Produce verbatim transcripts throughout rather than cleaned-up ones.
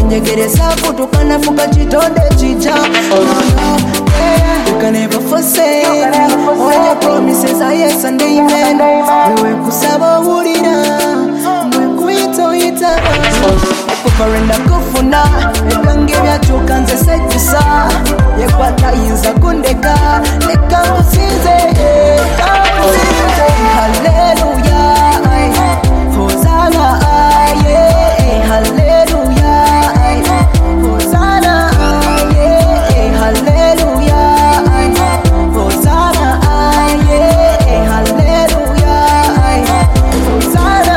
Nyegereza kutukana fuka chitonde chicha. No, no, yeah. You can never forsake me. All your promises are yes and amen. Wewe kusaba urira, mwe kuito itara. Kufarenda kufuna, ebyange byachuka nze sejisa. Yekwata yinza kundeka, leka musinze, leka musinze. Hallelujah, Hosanna, yeah, hallelujah, Hosanna, yeah, hallelujah, Hosanna, yeah, hallelujah, Hosanna.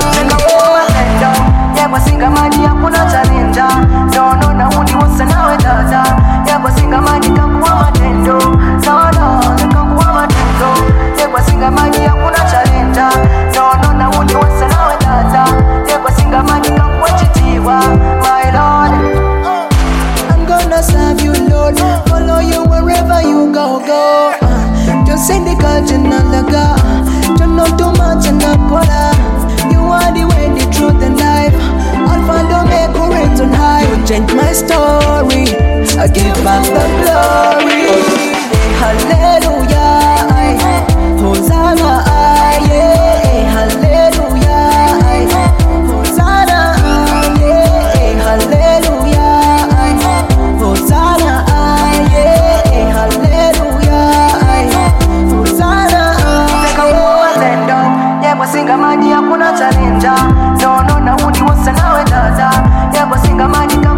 Yebo singa maji hakuna challenja. No no na uni wose nawe dada. Yebo singa maji kanguwa matendo. No no kanguwa matendo. Yebo singa maji hakuna challenja. No no na uni wose nawe dada. Yebo singa maji kanguwa chitiwa. My Lord, I'm gonna serve you, Lord. Follow you wherever you go, go. Uh, just sing the garden and the God. Don't know too much and not quarter. You are the way, the truth and life. Alpha and Omega tonight. You change my story. I give back the glory. Hallelujah. Hosanna. Yeah. Hallelujah. Hosanna. Yeah. Hallelujah. Hosanna. Yeah. Hallelujah. Hosanna. Yebo singa maji hakuna challenja. No no na uni wose nawe dada. Yebo singa maji